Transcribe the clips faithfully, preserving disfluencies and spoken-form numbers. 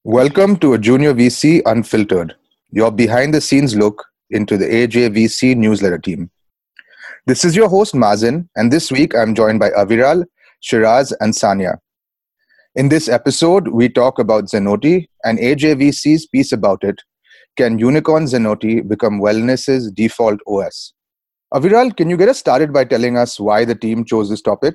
Welcome to a Junior V C Unfiltered, your behind the scenes look into the A J V C newsletter team. This is your host Mazen, and this week I'm joined by Aviral, Shiraz, and Sanya. In this episode, we talk about Zenoti and A J V C's piece about it. Can Unicorn Zenoti become wellness's default O S? Aviral, can you get us started by telling us why the team chose this topic?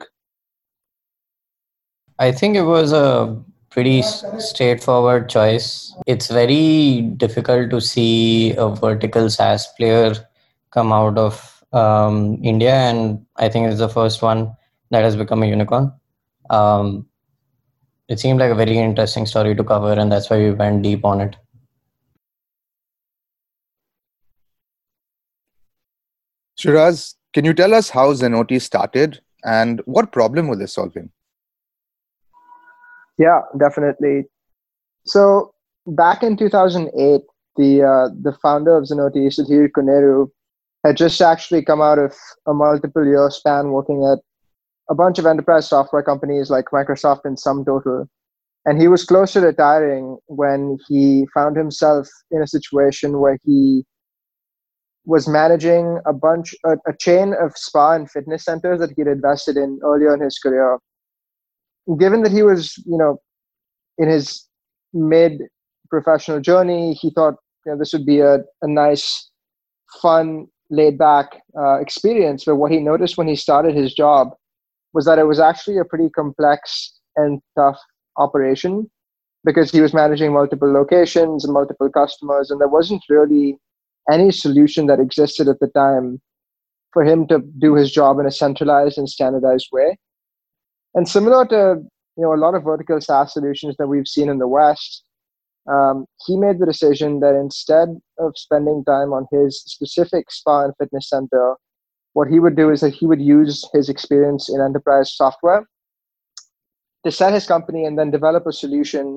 I think it was a pretty s- straightforward choice. It's very difficult to see a vertical SaaS player come out of um, India, and I think it's the first one that has become a unicorn. Um, it seemed like a very interesting story to cover, and that's why we went deep on it. Shiraz, can you tell us how Zenoti started and what problem was it solving? Yeah, definitely. So back in two thousand eight, the uh, the founder of Zenoti, Sudhir Koneru, had just actually come out of a multiple year span working at a bunch of enterprise software companies like Microsoft and SumTotal. And he was close to retiring when he found himself in a situation where he was managing a bunch, a, a chain of spa and fitness centers that he had invested in earlier in his career. Given that he was, you know, in his mid professional journey, he thought, you know, this would be a, a nice, fun, laid back uh, experience. But what he noticed when he started his job was that it was actually a pretty complex and tough operation because he was managing multiple locations and multiple customers, and there wasn't really any solution that existed at the time for him to do his job in a centralized and standardized way. And similar to, you know, a lot of vertical SaaS solutions that we've seen in the West, um, he made the decision that instead of spending time on his specific spa and fitness center, what he would do is that he would use his experience in enterprise software to set his company and then develop a solution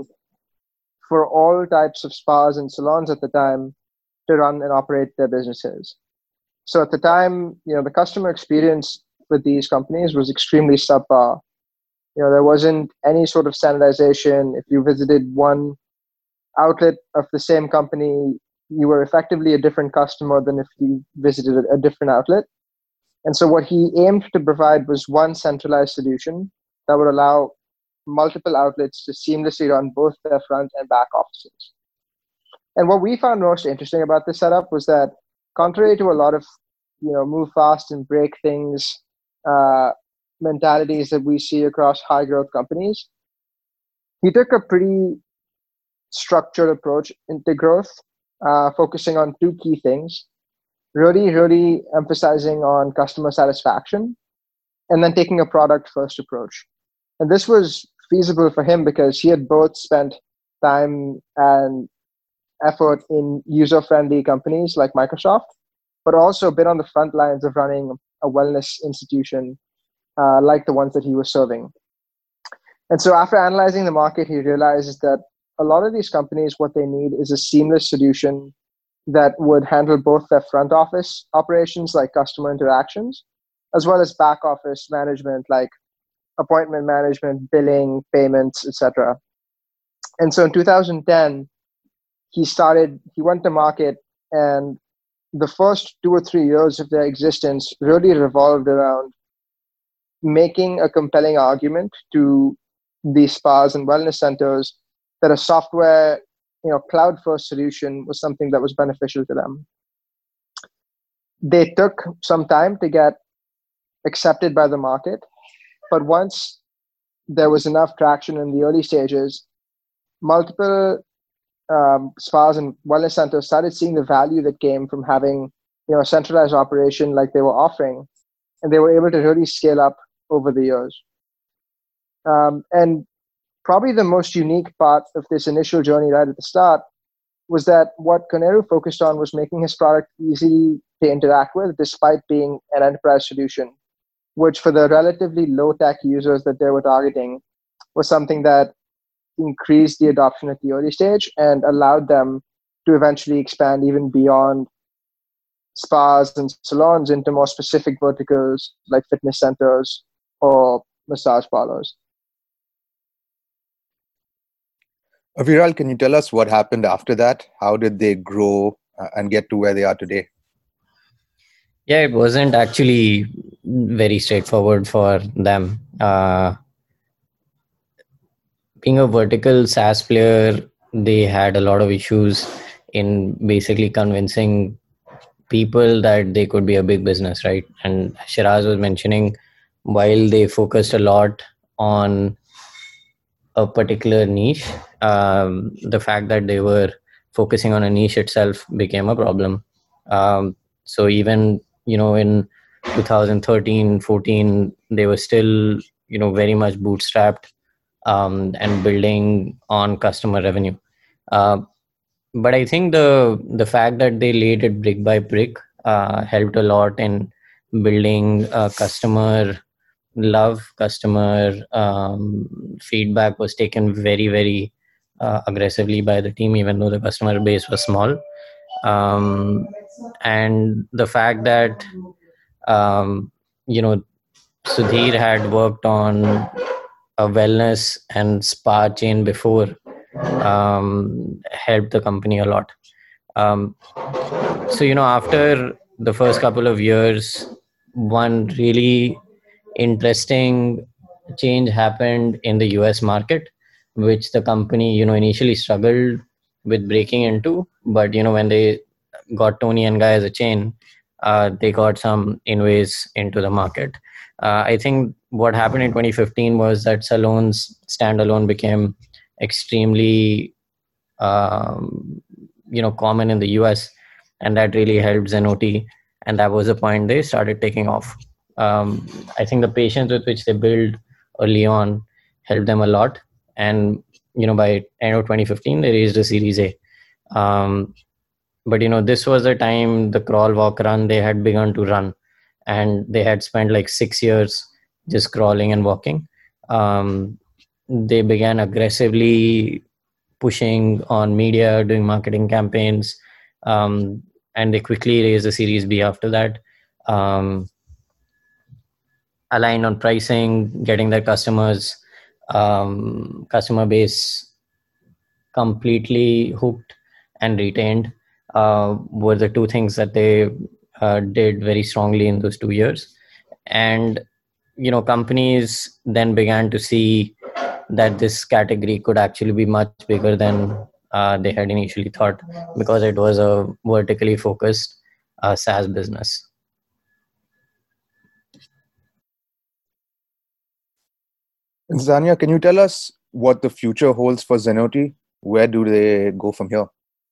for all types of spas and salons at the time to run and operate their businesses. So at the time, you know, the customer experience with these companies was extremely subpar. You know, there wasn't any sort of standardization. If you visited one outlet of the same company, you were effectively a different customer than if you visited a different outlet. And so what he aimed to provide was one centralized solution that would allow multiple outlets to seamlessly run both their front and back offices. And what we found most interesting about this setup was that, contrary to a lot of, you know, move fast and break things uh, mentalities that we see across high growth companies, he took a pretty structured approach into growth, uh, focusing on two key things: really, really emphasizing on customer satisfaction, and then taking a product first approach. And this was feasible for him because he had both spent time and effort in user-friendly companies like Microsoft, but also been on the front lines of running a wellness institution uh, like the ones that he was serving. And so after analyzing the market, he realizes that a lot of these companies, what they need is a seamless solution that would handle both their front office operations like customer interactions, as well as back office management like appointment management, billing, payments, et cetera. And so in two thousand ten, he started, he went to market, and the first two or three years of their existence really revolved around making a compelling argument to these spas and wellness centers that a software, you know, cloud first solution was something that was beneficial to them. They took some time to get accepted by the market, but once there was enough traction in the early stages, multiple um, spas and wellness centers started seeing the value that came from having, you know, a centralized operation like they were offering, and they were able to really scale up over the years. Um, and probably the most unique part of this initial journey right at the start was that what Koneru focused on was making his product easy to interact with, despite being an enterprise solution, which for the relatively low tech users that they were targeting was something that increased the adoption at the early stage and allowed them to eventually expand even beyond spas and salons into more specific verticals like fitness centers or massage parlors. Aviral, can you tell us what happened after that? How did they grow uh, and get to where they are today? Yeah, it wasn't actually very straightforward for them. Uh, being a vertical SaaS player, they had a lot of issues in basically convincing people that they could be a big business, right? And Shiraz was mentioning, while they focused a lot on a particular niche, um, the fact that they were focusing on a niche itself became a problem. Um, so even, you know, in two thousand thirteen, fourteen, they were still, you know, very much bootstrapped um, and building on customer revenue. Uh, but I think the the fact that they laid it brick by brick uh, helped a lot in building a customer love. Customer um, feedback was taken very, very uh, aggressively by the team, even though the customer base was small. Um, and the fact that um, you know Sudhir had worked on a wellness and spa chain before um, helped the company a lot. Um, so you know, after the first couple of years, one really interesting change happened in the U S market, which the company, you know, initially struggled with breaking into. But, you know, when they got Tony and Guy as a chain, uh, they got some inways into the market. Uh, I think what happened in twenty fifteen was that Salon's standalone became extremely, um, you know, common in the U S, and that really helped Zenoti. And that was the point they started taking off. Um, I think the patience with which they built early on helped them a lot. And, you know, by end of twenty fifteen, they raised a Series A. Um, but, you know, this was the time the crawl, walk, run, they had begun to run. And they had spent like six years just crawling and walking. Um, they began aggressively pushing on media, doing marketing campaigns, um, and they quickly raised the Series B after that. Um, aligned on pricing, getting their customers, um, customer base completely hooked and retained uh, were the two things that they uh, did very strongly in those two years. And, you know, companies then began to see that this category could actually be much bigger than uh, they had initially thought, because it was a vertically focused uh, SaaS business. Zania, can you tell us what the future holds for Zenoti? Where do they go from here?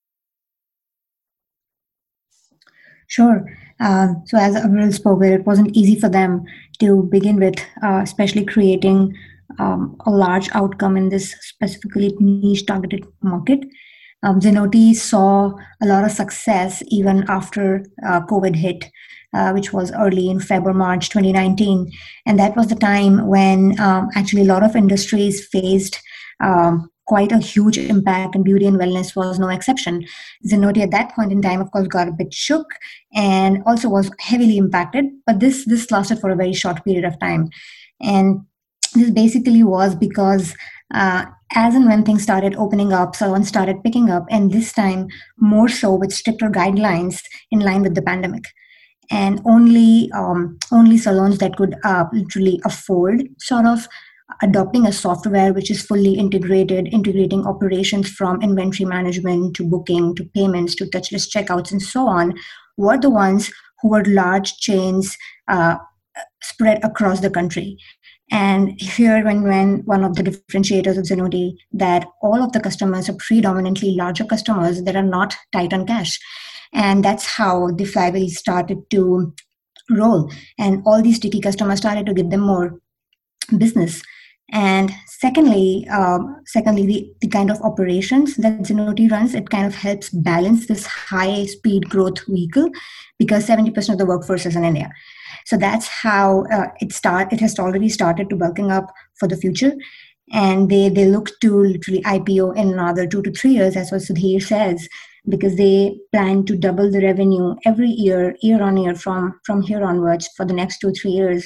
Sure. Um, so as Aviral spoke, it wasn't easy for them to begin with, uh, especially creating um, a large outcome in this specifically niche targeted market. Um, Zenoti saw a lot of success even after uh, COVID hit, uh, which was early in February, March twenty nineteen. And that was the time when um, actually a lot of industries faced um, quite a huge impact, and beauty and wellness was no exception. Zenoti at that point in time, of course, got a bit shook and also was heavily impacted. But this this lasted for a very short period of time, and this basically was because uh, as and when things started opening up, salons started picking up, and this time more so with stricter guidelines in line with the pandemic. And only um, only salons that could uh, literally afford sort of adopting a software which is fully integrated, integrating operations from inventory management to booking to payments to touchless checkouts and so on, were the ones who were large chains uh, spread across the country. And here, when, when one of the differentiators of Zenoti, that all of the customers are predominantly larger customers that are not tight on cash. And that's how the flywheel started to roll. And all these sticky customers started to give them more business. And secondly, um, secondly, the, the kind of operations that Zenoti runs, it kind of helps balance this high speed growth vehicle, because seventy percent of the workforce is in India. So that's how uh, it start. It has already started to bulking up for the future, and they they look to literally I P O in another two to three years, as what Sudhir says, because they plan to double the revenue every year, year on year, from from here onwards for the next two three years.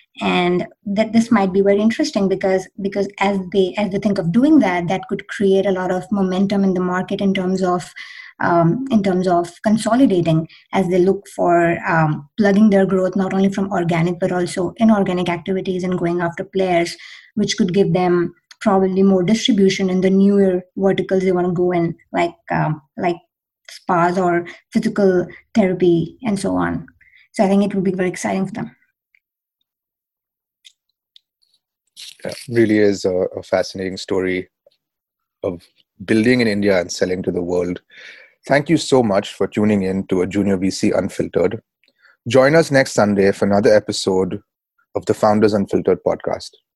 And that this might be very interesting because because as they as they think of doing that, that could create a lot of momentum in the market in terms of um, in terms of consolidating as they look for um, plugging their growth not only from organic but also inorganic activities and going after players, which could give them probably more distribution in the newer verticals they want to go in, like um, like spas or physical therapy and so on. So I think it would be very exciting for them. Yeah, really is a, a fascinating story of building in India and selling to the world. Thank you so much for tuning in to a Junior V C Unfiltered. Join us next Sunday for another episode of the Founders Unfiltered podcast.